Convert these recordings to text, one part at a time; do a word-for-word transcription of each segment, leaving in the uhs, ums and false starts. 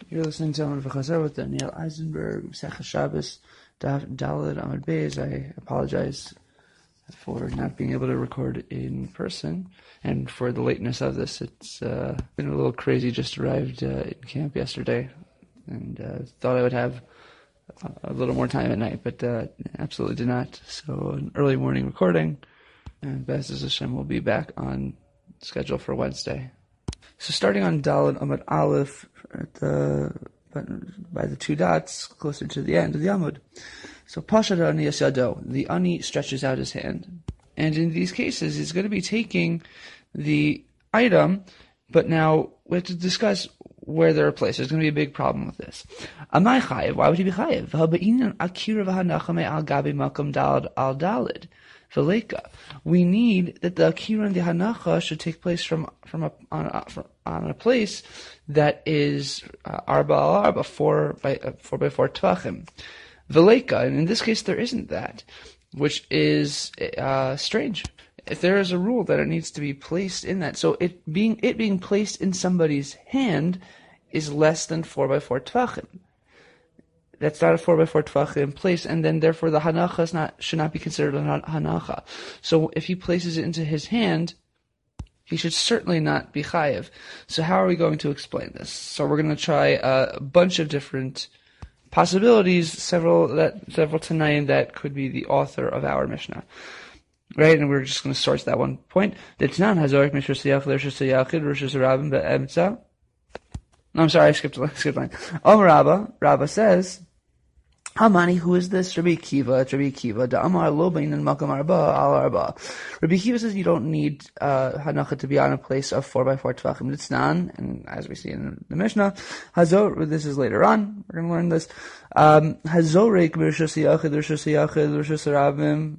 You're listening to Amar V'Chazar with Daniel Eisenberg, Mesechus Shabbos, Daf Daled Amud Beis. I apologize for not being able to record in person and for the lateness of this. It's uh, been a little crazy. Just arrived uh, in camp yesterday and uh, thought I would have a little more time at night, but uh, absolutely did not. So an early morning recording, and B'ezras Hashem will be back on schedule for Wednesday. So starting on Daled Amud Aleph, at the, by the two dots closer to the end of the Amud. So Pashat Ani Yasado, the Ani stretches out his hand. And in these cases, he's going to be taking the item, but now we have to discuss where they're placed. There's going to be a big problem with this. Amai Chayev, why would he be Chayev? V'haba'inyan akira v'hanachame al gabi makam daled al daled. We need that the akira and the hanacha should take place from from a on a, from, on a place that is uh, arba al arba, four by uh, four by four tvachim. Veleka, and in this case there isn't that, which is uh, strange. If there is a rule that it needs to be placed in that, so it being it being placed in somebody's hand is less than four by four tvachim. That's not a four by four tvachim in place, and then therefore the hanacha is not, should not be considered a hanacha. So if he places it into his hand, he should certainly not be chayev. So how are we going to explain this? So we're going to try a bunch of different possibilities, several that several tanaim that could be the author of our Mishnah. Right, and we're just going to source that one point. The Tanan Hazorik Mishra Siyach L'Rishus Siyachid Rishus Rabim Be'emtza. No, I'm sorry, I skipped a skipped line. Om Rabba, Rabba says, Hamani, who is this? Rabbi Akiva, it's Rabbi Akiva. Da Amar Lo Bein and Makam Arba Al Arba. Rabbi Akiva says you don't need uh, Hanacha to be on a place of four by four Tvachim. It's nan, and as we see in the Mishnah, Hazor, this is later on, we're going to learn this. Um, Hazorik Rishus Yachid, Rishus Yachid, Rishus Rabim,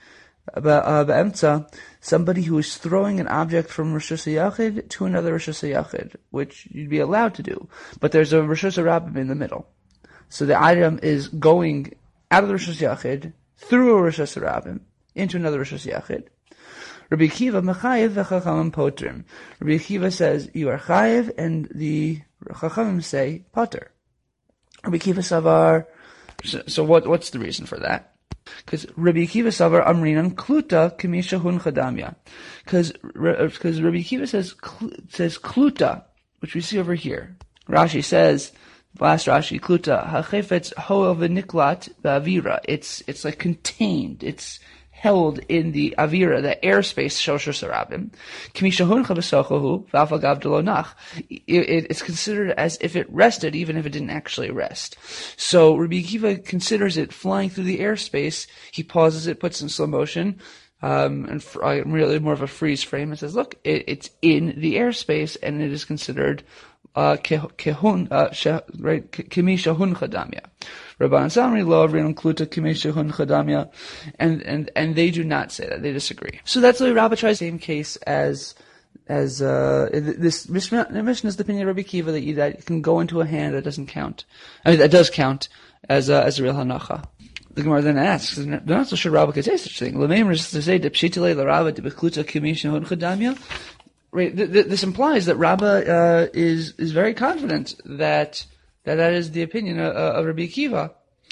Be'emtza, somebody who is throwing an object from Rishus Yachid to another Rishus Yachid, which you'd be allowed to do, but there's a Rishus Rabim in the middle. So the item is going out of the Rishus Yachid, through a Rishus Rabim, into another Rishus Yachid. Rabbi Akiva, Mechayev v'chachamim potrim. Rabbi Akiva says, you are Chayev, and the Chachamim say, Potter. Rabbi Akiva Savar, so, so what, what's the reason for that? Because Rabbi Akiva Savar Amrinan Kluta Kamisha Hun Chadamya. Because because Rabbi Akiva says says Kluta, which we see over here. Rashi says, last Rashi, Kluta Hachefetz Hoel V'Niklat Ba'avira. It's it's like contained. It's held in the avira, the airspace, shosher sarabim. Kimishahun chabasochahu v'afagav delonach. It's considered as if it rested, even if it didn't actually rest. So Rabbi Akiva considers it flying through the airspace. He pauses it, puts it in slow motion, um, and fr- uh, really more of a freeze frame, and says, "Look, it, it's in the airspace, and it is considered uh, kehun, uh, right, kimishahun chadamya." Rabban Samri lo avrin kluta kimeshahun chadamya, and and and they do not say that. They disagree. So that's the Rabbi tries the same case as as uh, this Mishnah. The Mishnah is the opinion of Rabbi Akiva that you, that you can go into a hand that doesn't count. I mean, that does count as a, as a real hanacha. The Gemara then asks, "They're not so sure Rabbi could say such a thing." L'meimer is to say depshitile l'Rabba debekluta kimeshahun chadamya. Right. Th- th- this implies that Rabba uh, is is very confident that. That that is the opinion of, of Rabbi Akiva,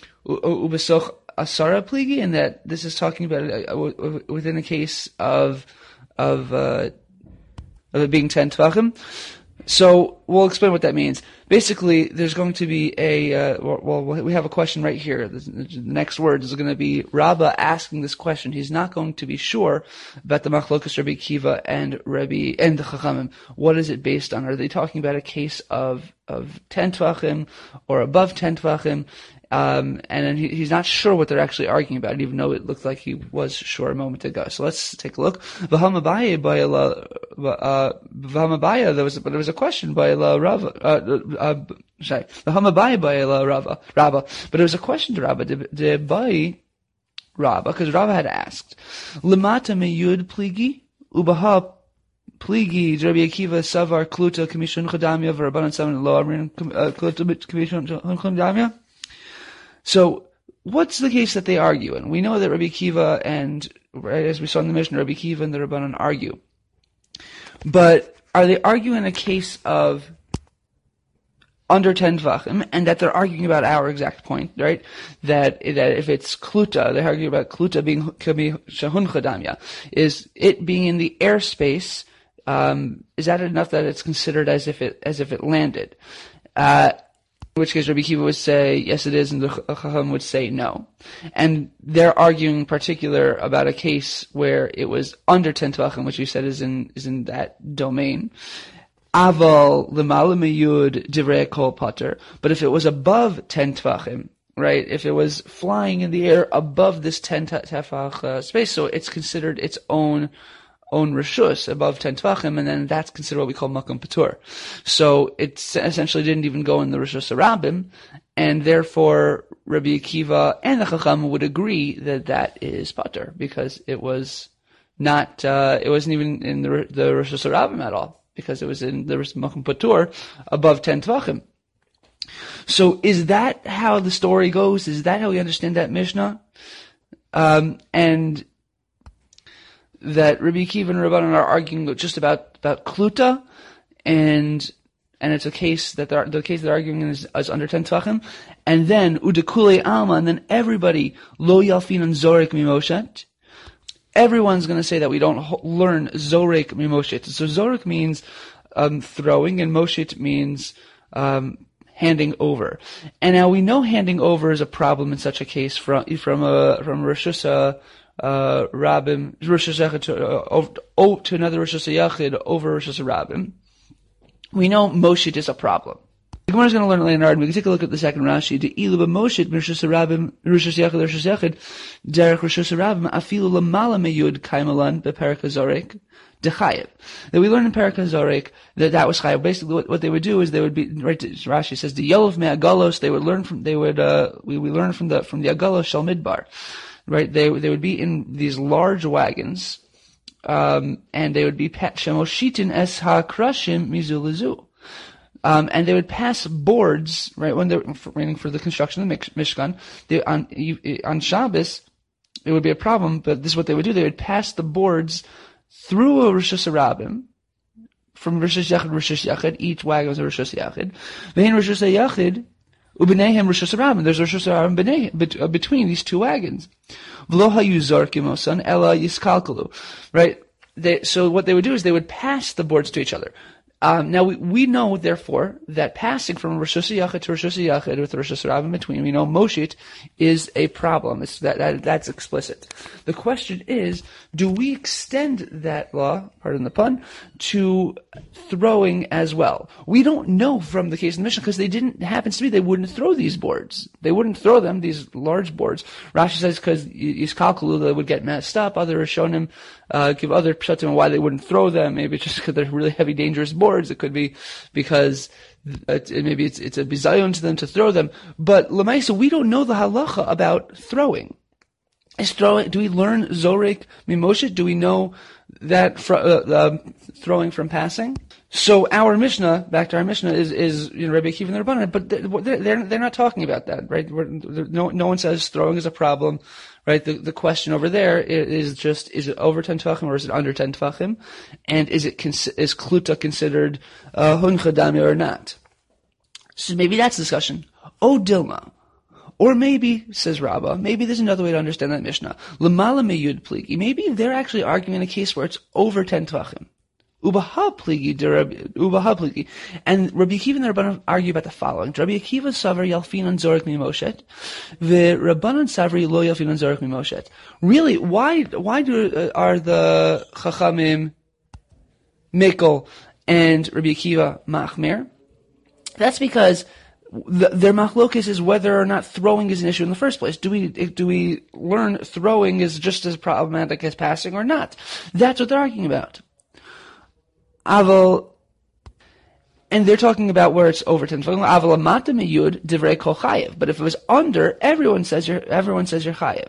ubesoch asara pligi, and that this is talking about uh, within the case of of uh, of it being ten tvachim. So we'll explain what that means. Basically, there's going to be a uh, well, we have a question right here. The next word is going to be Rabba asking this question. He's not going to be sure about the machlokas Rabbi Akiva and Rabbi and the Chachamim. What is it based on? Are they talking about a case of of ten tvachim or above ten tvachim? Um, and then he, he's not sure what they're actually arguing about, even though it looked like he was sure a moment ago. So let's take a look. V'hamabaya by uh, V'hamabaya, there was there was a question by Rava. Uh, uh, sorry, V'hamabaya by Rava, Rava, but it was a question to Rava. De by Rava, because Rava had asked, Lemata meyud pligi ubaha pligi Rabbi Akiva savar kluta kamishun chadamya v'Rabbanan saman lo amrin kluta kamishun chadamya. So, what's the case that they argue in? We know that Rabbi Akiva and, right, as we saw in the Mishnah, Rabbi Akiva and the Rabbanan argue. But are they arguing a case of under ten tvachim, and that they're arguing about our exact point, right? That that if it's kluta, they're arguing about kluta being shahun chadamya, is it being in the airspace. Um, is that enough that it's considered as if it as if it landed? Uh, in which case, Rabbi Akiva would say yes, it is, and the Chacham would say no. And they're arguing in particular about a case where it was under ten tvachim, which you said is in is in that domain. Aval l'mala miyud divrei kol pater. But if it was above ten tvachim, right? If it was flying in the air above this ten tefach uh, space, so it's considered its own own reshus above ten tvachim, and then that's considered what we call makom patur. So it essentially didn't even go in the reshus harabim, and therefore Rabbi Akiva and the Chacham would agree that that is patur because it was not, uh, it wasn't even in the the reshus harabim at all, because it was in the makom patur above ten tvachim. So is that how the story goes? Is that how we understand that Mishnah? Um, and that Rabbi Akiva and Rabbanan are arguing just about, about kluta, and and it's a case that they're, the case they're arguing is, is under ten tvachim, and then udekule alma, and then everybody lo yalfinan zorek mimoshet. Everyone's going to say that we don't ho- learn zorek mimoshet. So zorek means um, throwing, and moshet means um, handing over. And now we know handing over is a problem in such a case from from a from Rishus uh, Rabbim, Rishus Yachid to, uh, over, to another Rishus Yachid over Rishus Rabbim. We know Moshe is a problem. The Gemara is going to learn later, and we can take a look at the second Rashi. The ilu b'Moshe Rishus Rabbim, Rishus Yachid, Rishus Yachid, derech Rishus Rabbim afilu lamala meyud kaimalan beperek hazorek dechayev. That we learn in Perek HaZorek that that was chayev. Basically, what, what they would do is they would be right. Rashi says the yelov me'agalos. They would learn from. They would. Uh, we we learn from the from the agalos shel midbar. Right, they they would be in these large wagons, um, and they would be shemoshitin es ha'krashim mizu lezu, um, and they would pass boards. Right, when they're waiting for the construction of the Mishkan, they, on on Shabbos, it would be a problem. But this is what they would do: they would pass the boards through a Rishus Harabim, from Rishus Yachid Rishus Yachid. Each wagon was a Rishus Yachid. Vein Rishus Yachid. U'b'neihem Rishus Harabim. There's Rishus Harabim between these two wagons. V'lo hayu zorkim osan ela yiskalkalu. Right? They, so what they would do is they would pass the boards to each other. Um, now we, we know, therefore, that passing from Rishus Yachid to Rishus Yachid with Rishus Harabim between, we know Moshit is a problem. It's that, that that's explicit. The question is, do we extend that law, pardon the pun, to throwing as well? We don't know from the case in the Mishnah, because they didn't, it happens to be, they wouldn't throw these boards. They wouldn't throw them, these large boards. Rashi says because Yiskalkalu, they would get messed up. Other Rishonim uh, give other pshatim why they wouldn't throw them. Maybe just because they're really heavy, dangerous boards. It could be because it, maybe it's, it's a bizayon to them to throw them. But Lamaisa, we don't know the halacha about throwing. Is throwing? Do we learn zorek mimoshet? Do we know that fr- uh, uh, throwing from passing? So our Mishnah, back to our Mishnah, is is you know Rabbi Akiva and the Rabbanan, but they're they're, they're not talking about that, right? We're, no no one says throwing is a problem, right? The the question over there is just, is it over ten tvachim or is it under ten tvachim, and is it is kluta considered uh, hun chadami or not? So maybe that's the discussion. Oh Dilma. Or maybe, says Rabbah, maybe there's another way to understand that Mishnah. Lamala meyud pligi. Maybe they're actually arguing in a case where it's over ten tvachim. Ubaha pligi, ubaha pligi. And Rabbi Akiva and the Rabbanan argue about the following. Rabbi Akiva savar yalfinan zorek mimoshet, the Rabbanan savri lo yalfinan zorek mimoshet. Really, why, why do, uh, are the Chachamim Mikkel and Rabbi Akiva machmir? That's because The, their machlokes is whether or not throwing is an issue in the first place. Do we do we learn throwing is just as problematic as passing or not? That's what they're arguing about. Aval, and they're talking about where it's over ten. Aval amata miyud divrei kol chayev. But if it was under, everyone says you're everyone says you're chayev.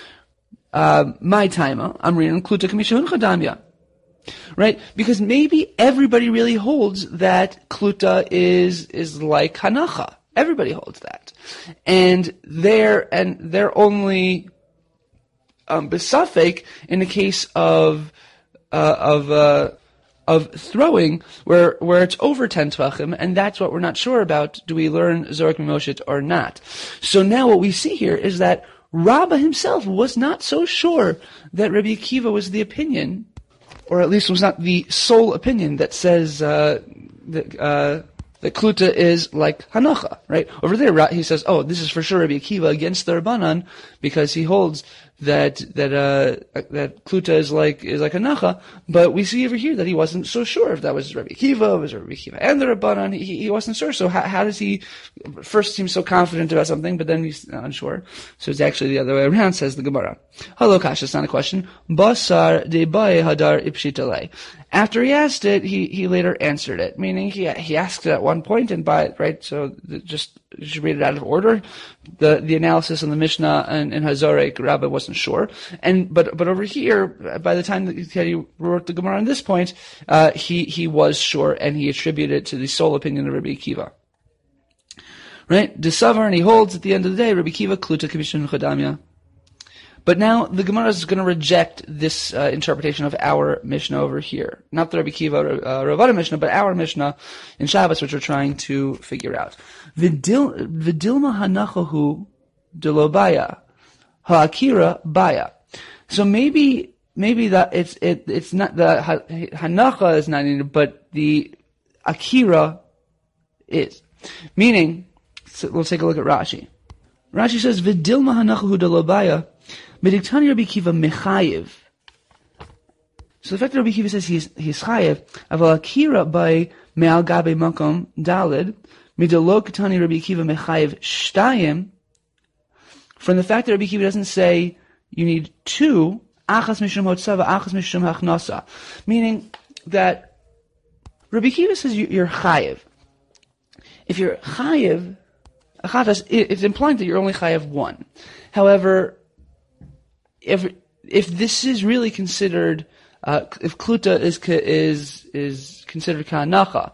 My timer, I'm reading kluta kamishun chadamya. Right? Because maybe everybody really holds that kluta is, is like hanacha. Everybody holds that. And they're, and they're only, um, besafek in the case of, uh, of, uh, of throwing where where it's over ten tvachim, and that's what we're not sure about. Do we learn Zorek Mimoshit or not? So now what we see here is that Rabbah himself was not so sure that Rabbi Akiva was the opinion, or at least was not the sole opinion that says uh, that, uh, that Kluta is like Hanacha, right? Over there, he says, oh, this is for sure Rabbi Akiva against the Rabbanan, because he holds that that uh, that Kluta is like is like Hanacha. But we see over here that he wasn't so sure if that was Rabbi Akiva, was Rabbi Akiva and the Rabbanan. He, he wasn't sure. So how, how does he first seem so confident about something, but then he's unsure? So it's actually the other way around, says the Gemara. Hello, Kasha, it's not a question. Basar de bae hadar ipshitale. After he asked it, he, he later answered it, meaning he he asked it at one point and by right. So just you should read it out of order. The the analysis on the Mishnah and, and Hazorek, Rabbah wasn't sure, and but but over here, by the time that he wrote the Gemara on this point, uh, he he was sure, and he attributed it to the sole opinion of Rabbi Akiva. Right, Desavar, and he holds at the end of the day, Rabbi Akiva Kluta K'Mishin Chodamya. But now the Gemara is going to reject this uh, interpretation of our Mishnah over here. Not the Rabbi Akiva uh, Ravada Mishnah, but our Mishnah in Shabbos, which we're trying to figure out. Vidil, vidilma hanachahu delobaya, ha'akira baya. So maybe, maybe that it's, it, it's not, the hanacha is not needed, but the akira is. Meaning, so we'll take a look at Rashi. Rashi says, vidilma hanachahu delobaya, Mediktani Rabbi Akiva mechayev. So the fact that Rabbi Akiva says he's he's chayev, aval akira by me'al gabe makom dalid, midalo katani Rabbi Akiva mechayev shtayim. From the fact that Rabbi Akiva doesn't say you need two, achas mishum hotzava, achas mishum hachnasa, meaning that Rabbi Akiva says you, you're chayev. If you're chayev, it's implying that you're only chayev one. However, If if this is really considered, uh, if Kluta is is is considered Ka'anacha,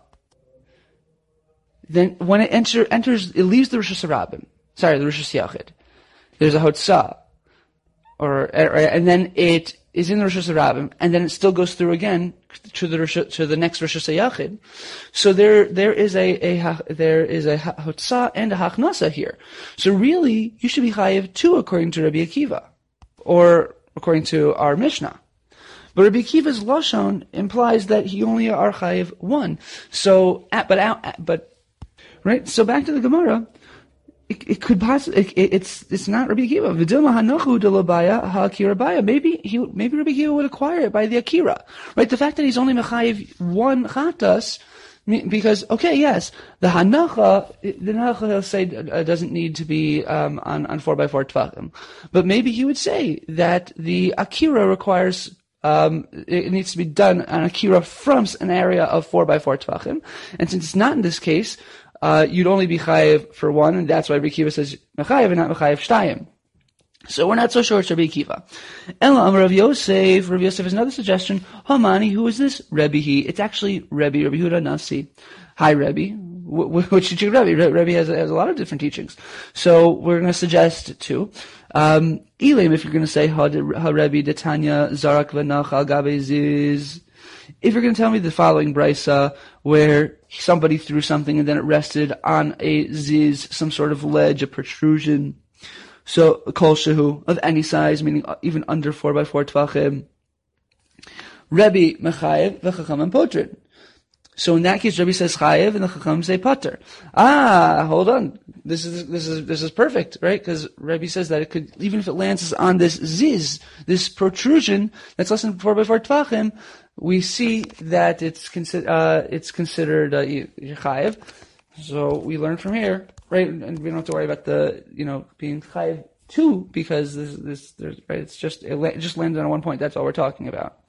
then when it enter, enters, it leaves the Rosh Hashanah, sorry, the Rosh Hashanah. There's a Hotzah, or and then it is in the Rosh Hashanah, and then it still goes through again to the Rosh, to the next Rosh Hashanah. So there there is a, a there is a Hotzah and a Hachnasa here. So really, you should be chayev two according to Rabbi Akiva, or according to our Mishnah. But Rabbi Akiva's Lashon implies that he only are chayev one. So, but but right. So back to the Gemara, it, it could possibly it, it's it's not Rabbi Akiva. V'dilma hanochu delabaya ha'akira baya. Maybe he maybe Rabbi Akiva would acquire it by the akira. Right. The fact that he's only mechayev one chatas. Because, okay, yes, the hanacha, the hanacha he'll say uh, doesn't need to be um, on, on four by four tvachim. But maybe he would say that the akira requires, um, it needs to be done on akira from an area of four by four tvachim. And since it's not in this case, uh, you'd only be chayev for one, and that's why Rabbi Akiva says mechayev and not mechayev shtayim. So we're not so sure it's Rabbi Akiva. Ela Amar Rav Yosef. Rav Yosef has another suggestion. Hamani, who is this? Rebbe he. It's actually Rebbe, Rabbi Huda Nasi. Hi, Rebbe. Which teaching Rebbe? Rebbe has, has a lot of different teachings. So we're going to suggest two. Um, Elim, if you're going to say Ha Rebbe de Tanya Zarak Vanach Al Gabe Ziz. If you're going to tell me the following brisa, where somebody threw something and then it rested on a ziz, some sort of ledge, a protrusion. So, kol shehu, of any size, meaning even under four by four tvachim. Rebbe mechayev, v'chachamim potrin. So in that case, Rebbe says chayev, and the chachamim say potter. Ah, hold on. This is, this is, this is perfect, right? Because Rebbe says that it could, even if it lands on this ziz, this protrusion, that's less than four by four tvachim, we see that it's considered, uh, it's considered, uh, chayev. So we learn from here. Right, and we don't have to worry about the, you know, being chayev two, because this, this, there's, right, it's just, it, la- it just landed on one point. That's all we're talking about.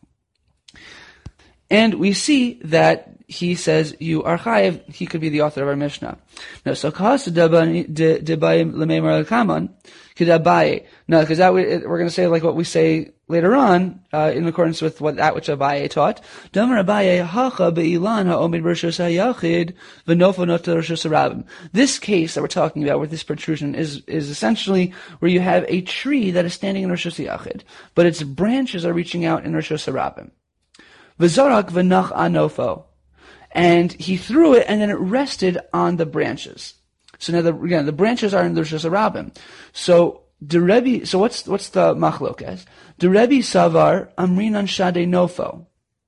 And we see that he says, you are chayev, he could be the author of our Mishnah. Now, so kahas debayim lemeimar al-kaman, kedabaye. No, because that we, we're going to say like what we say later on, uh, in accordance with what that which Abaye taught. Damar Abaye hacha be'ilan ha'omid b'rishos ha'yachid v'nofo nota rishos harabim. This case that we're talking about with this protrusion is, is essentially where you have a tree that is standing in rishos ha'yachid, but its branches are reaching out in rishos harabim. V'zorak v'nach anofo. And he threw it, and then it rested on the branches. So now, the, again, the branches are in the Rosh Hashanah. So, the Rebbe, so what's, what's the machlokes? The Rebbe savar amrinan shade nofo.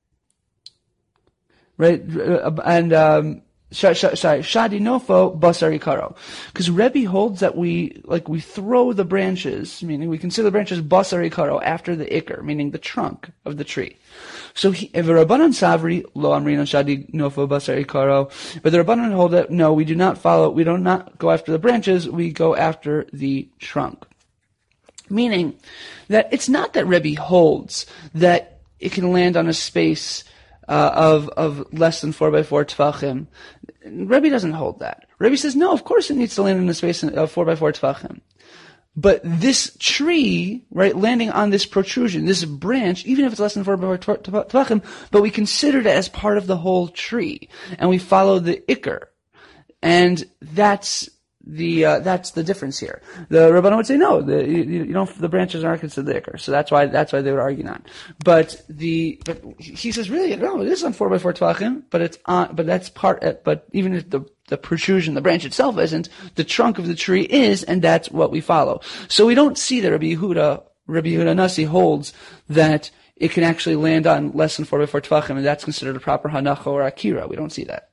Right? And, um, sorry, shadi nofo basari karo. Because Rebbe holds that we, like, we throw the branches, meaning we consider the branches basari karo after the ikr, meaning the trunk of the tree. So, if a Rabbanan Savri, lo amrinan shadi nofo basari karo, but the Rabbanan hold that, no, we do not follow, we do not go after the branches, we go after the trunk. Meaning that it's not that Rebbe holds that it can land on a space uh, of of less than four by four tefachim. Rebbe doesn't hold that. Rebbe says, no, of course it needs to land in a space of four by four tefachim. But this tree, right, landing on this protrusion, this branch, even if it's less than four by four tefachim, but we consider it as part of the whole tree, and we follow the ikr, and that's the uh, that's the difference here. The Rabbanan would say no, the you, you don't, the branches aren't considered the ikr, so that's why that's why they would argue not. But the but he says really no, it is on four by four tvachim, but it's on, but that's part. But even if the the protrusion, the branch itself isn't, the trunk of the tree is, and that's what we follow. So we don't see that Rabbi Yehuda Rabbi Yehuda Nasi holds that it can actually land on less than four by four tvachim, and that's considered a proper hanacha or akira. We don't see that.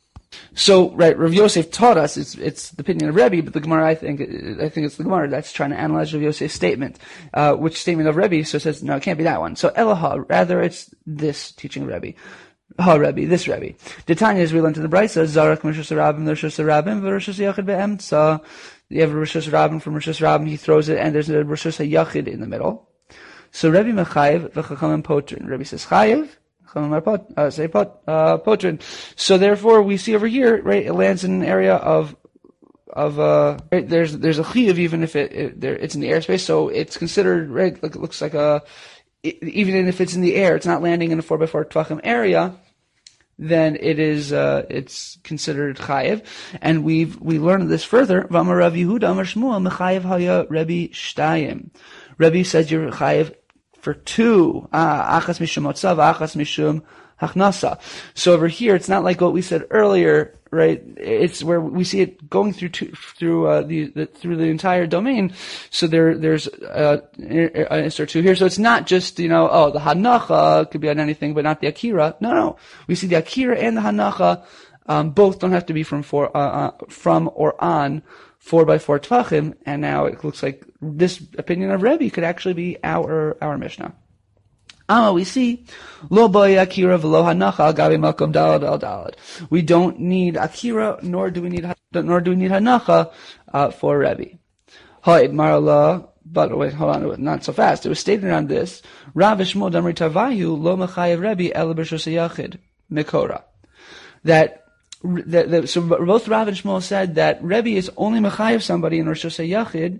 So, right, Rav Yosef taught us, it's, it's the opinion of Rebbe, but the Gemara, I think, I think it's the Gemara that's trying to analyze Rav Yosef's statement. Uh, which statement of Rebbe? So it says, no, it can't be that one. So, Elaha, rather it's this teaching of Rebbe. Ha Rebbe, this Rebbe. The Tanya, as we learned in the Brisa, Zarak Rishus Rabim, Rishus Rabim, Rishus Yachid Be'emtza. You have a Rishus Rabim from Rishus Rabim, he throws it, and there's a Rishus Yachid in the middle. So, Rebbe Mechayev, V'chachamim Potrin. Rebbe says, Chayev. Uh, say pot, uh, potrin. So therefore, we see over here, right? It lands in an area of, of uh, right, there's there's a chiyuv even if it, it there it's in the airspace, so it's considered right. Like it looks like a, it, even if it's in the air, it's not landing in a four by four tvachim area. Then it is uh, it's considered chayev, and we've we learned this further. V'amar Rav Yehuda Amar Shmuel mechayev haya Rebbe shtayim. Rebbe says you're chayev for two, achas mishum otzav, achas mishum hachnasa. So over here, it's not like what we said earlier, right? It's where we see it going through two, through uh, the, the through the entire domain. So there there's uh, an insert two here. So it's not just you know oh the hanacha could be on anything, but not the akira. No, no, we see the akira and the hanacha um, both don't have to be from for uh, uh, from or on four by four tvachim, and now it looks like this opinion of Rebbe could actually be our our Mishnah. Ama, we see lo boy akira v'lo hanacha gabi makom dalad al dalad. We don't need akira, nor do we need nor do we need hanacha uh, for Rebbe. Ha'id marala, but wait, hold on, not so fast. It was stated on this. Rav Shmuel damri tavayu lo mechayev Rebbe el b'shus yachid mikora. That The, the, so both Rav and Shmuel said that Rebbe is only mechayev somebody in Rosh Hashanah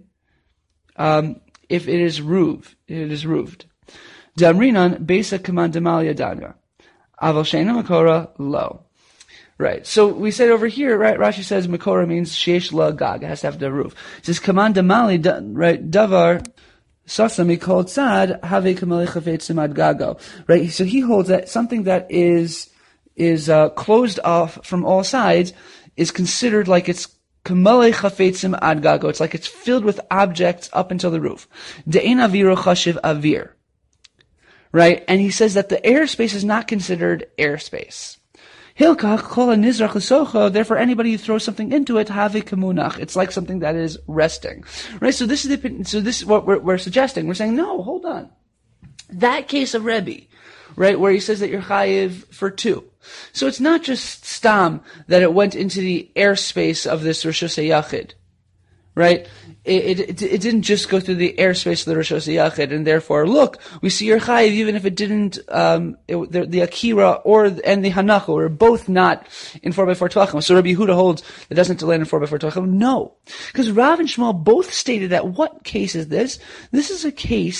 um, if it is ruv, it is ruved. Damrinan besa kaman demal yadanya, aval sheina makora lo. Right. So we said over here, right? Rashi says makora means sheish la gag. It has to have the roof. It says kaman demali, right? Davar. Sasami called sad have kamali chafetzim ad gago. Right. So he holds that something that is is uh, closed off from all sides is considered like it's kamalei chafetzim ad gago. It's like it's filled with objects up until the roof. De'en aviro chashiv avir. Right? And he says that the airspace is not considered airspace. Hilkach kol nizrach l'socho. Therefore, anybody who throws something into it, have kamunach. It's like something that is resting. Right? So this is the, so this is what we're, we're suggesting. We're saying, no, hold on. That case of Rebbe, right, where he says that you're chayiv for two. So it's not just stam that it went into the airspace of this Rosh Hashanah, right? It, it, it didn't just go through the airspace of the Rosh Hashanah, and therefore, look, we see your chayiv even if it didn't, um, it, the, the akira or and the hanacha were both not in four by four tvachim. So Rabbi Yehuda holds that doesn't land in four by four tvachim. No, because Rav and Shmuel both stated that what case is this? This is a case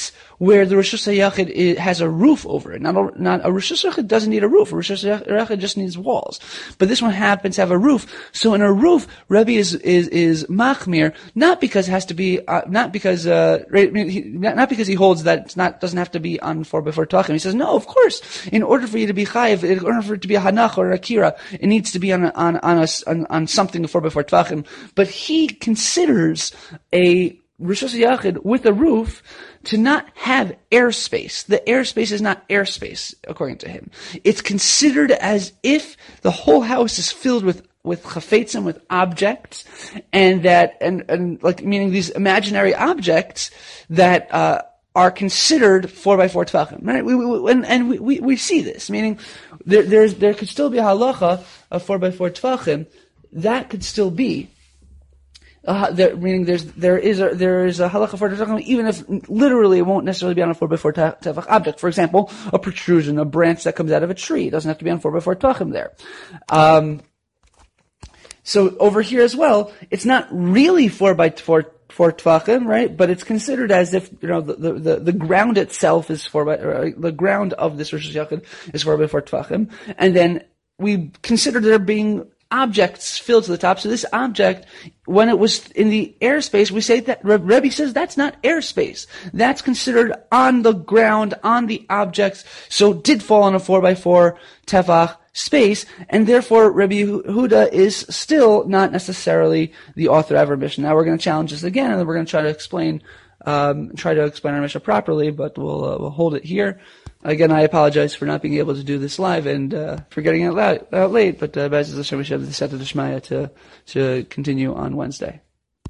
where the Rosh Hashanah has a roof over it. Not a, not a Rosh Hashanah doesn't need a roof. A Rosh Hashanah just needs walls. But this one happens to have a roof. So in a roof, Rebbe is is is machmir, not because it has to be, uh, not because uh, not because he holds that it's not doesn't have to be on four by four tachim. He says no, of course. In order for you to be chayiv, in order for it to be a hanach or a akira, it needs to be on a, on on a, on, on something four by four tachim. But he considers a Rosh Hashanah with a roof to not have airspace. The airspace is not airspace, according to him. It's considered as if the whole house is filled with with chafetzim, with objects, and that, and, and like, meaning these imaginary objects that, uh, are considered four by four tefachim, right? We, we, and, and we, we, we see this, meaning there, there's, there could still be a halacha of four by four tefachim. That could still be, uh, there, meaning there's, there is a, there is a halacha for tefachim, even if literally it won't necessarily be on a four by four tefach object. For example, a protrusion, a branch that comes out of a tree. It doesn't have to be on four by four tefachim there. Um, So over here as well, it's not really four by four, four tvachim, right? But it's considered as if, you know, the, the, the ground itself is four by, or the ground of this Rosh Hashanah is four by four tvachim. And then we consider there being objects filled to the top. So this object, when it was in the airspace, we say that, Rebbe says that's not airspace. That's considered on the ground, on the objects. So it did fall on a four by four tefach space, and therefore Rabbi Yehuda is still not necessarily the author of our Mishnah. Now we're going to challenge this again, and then we're going to try to explain, um, try to explain our Mishnah properly, but we'll, uh, we'll hold it here. Again, I apologize for not being able to do this live and, uh, for getting it out, out late, but, uh, B'ezras Hashem, we should have the Siyata D'Shmaya to, to continue on Wednesday.